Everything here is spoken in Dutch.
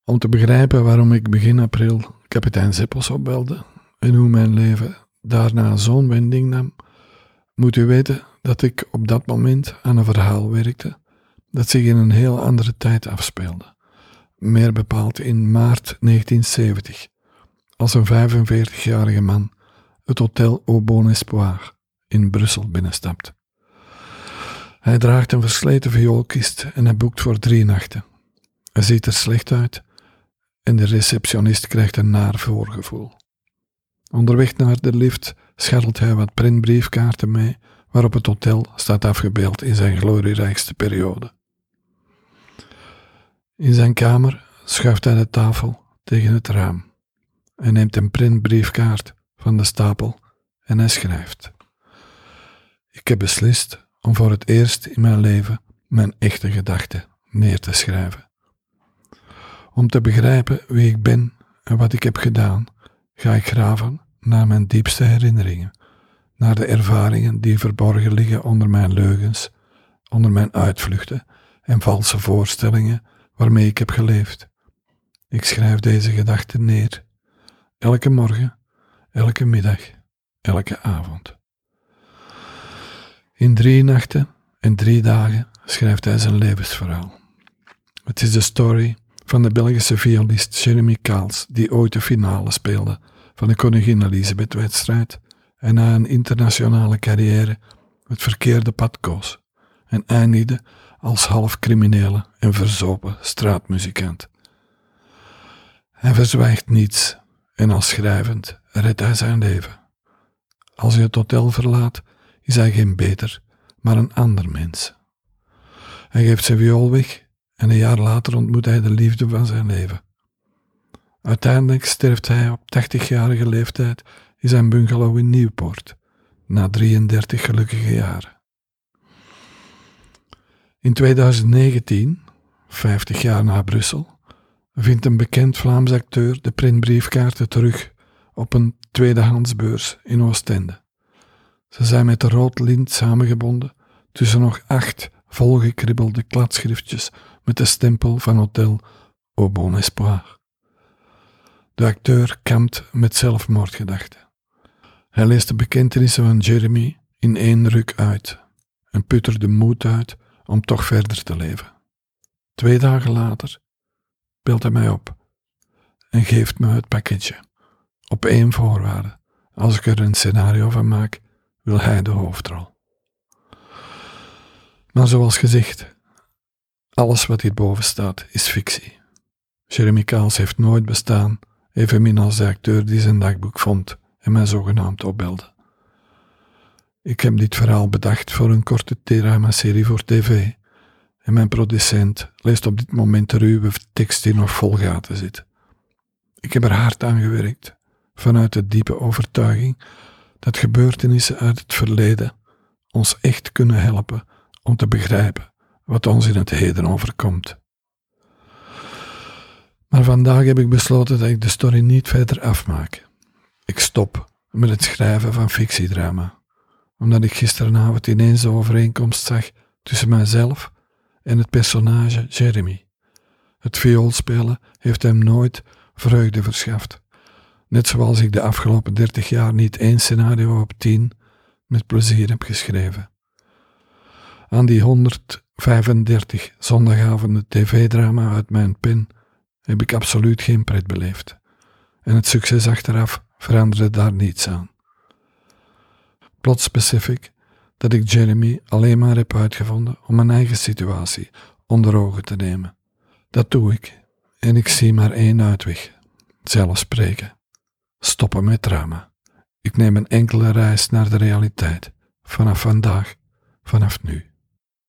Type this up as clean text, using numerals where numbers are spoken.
Om te begrijpen waarom ik begin april kapitein Zeppels opbelde en hoe mijn leven daarna zo'n wending nam, moet u weten dat ik op dat moment aan een verhaal werkte dat zich in een heel andere tijd afspeelde. Meer bepaald in maart 1970, als een 45-jarige man het Hotel Au Bon Espoir in Brussel binnenstapt. Hij draagt een versleten vioolkist en hij boekt voor 3 nachten. Hij ziet er slecht uit en de receptionist krijgt een naar voorgevoel. Onderweg naar de lift scharrelt hij wat printbriefkaarten mee waarop het hotel staat afgebeeld in zijn glorierijkste periode. In zijn kamer schuift hij de tafel tegen het raam. Hij neemt een printbriefkaart van de stapel en hij schrijft: Ik heb beslist om voor het eerst in mijn leven mijn echte gedachten neer te schrijven. Om te begrijpen wie ik ben en wat ik heb gedaan, ga ik graven naar mijn diepste herinneringen, naar de ervaringen die verborgen liggen onder mijn leugens, onder mijn uitvluchten en valse voorstellingen waarmee ik heb geleefd. Ik schrijf deze gedachten neer, elke morgen, elke middag, elke avond. In 3 nachten en 3 dagen schrijft hij zijn levensverhaal. Het is de story van de Belgische violist Jeremy Kals, die ooit de finale speelde van de Koningin Elisabeth-wedstrijd en na een internationale carrière het verkeerde pad koos en eindigde als half criminele en verzopen straatmuzikant. Hij verzwijgt niets en als schrijvend redt hij zijn leven. Als hij het hotel verlaat, is hij geen beter, maar een ander mens. Hij geeft zijn viool weg en een jaar later ontmoet hij de liefde van zijn leven. Uiteindelijk sterft hij op 80-jarige leeftijd in zijn bungalow in Nieuwpoort, na 33 gelukkige jaren. In 2019, 50 jaar na Brussel, vindt een bekend Vlaams acteur de printbriefkaarten terug op een tweedehandsbeurs in Oostende. Ze zijn met rood lint samengebonden tussen nog 8 volgekribbelde kladschriftjes met de stempel van Hotel Au Bon Espoir. De acteur kampt met zelfmoordgedachten. Hij leest de bekentenissen van Jeremy in 1 ruk uit en put er de moed uit om toch verder te leven. 2 dagen later belt hij mij op en geeft me het pakketje, op 1 voorwaarde: als ik er een scenario van maak, wil hij de hoofdrol. Maar zoals gezegd, alles wat hierboven staat is fictie. Jeremy Kals heeft nooit bestaan, evenmin als de acteur die zijn dagboek vond en mij zogenaamd opbelde. Ik heb dit verhaal bedacht voor een korte drama-serie voor tv en mijn producent leest op dit moment de ruwe tekst die nog vol gaten zit. Ik heb er hard aan gewerkt, vanuit de diepe overtuiging dat gebeurtenissen uit het verleden ons echt kunnen helpen om te begrijpen wat ons in het heden overkomt. Maar vandaag heb ik besloten dat ik de story niet verder afmaak. Ik stop met het schrijven van fictiedrama, omdat ik gisteravond ineens de overeenkomst zag tussen mijzelf en het personage Jeremy. Het vioolspelen heeft hem nooit vreugde verschaft, net zoals ik de afgelopen 30 jaar niet 1 scenario op 10 met plezier heb geschreven. Aan die 135 zondagavonden tv-drama uit mijn pen heb ik absoluut geen pret beleefd. En het succes achteraf veranderde daar niets aan. Plots besef ik dat ik Jeremy alleen maar heb uitgevonden om mijn eigen situatie onder ogen te nemen. Dat doe ik en ik zie maar 1 uitweg: zelf spreken. Stoppen met drama. Ik neem een enkele reis naar de realiteit. Vanaf vandaag, vanaf nu.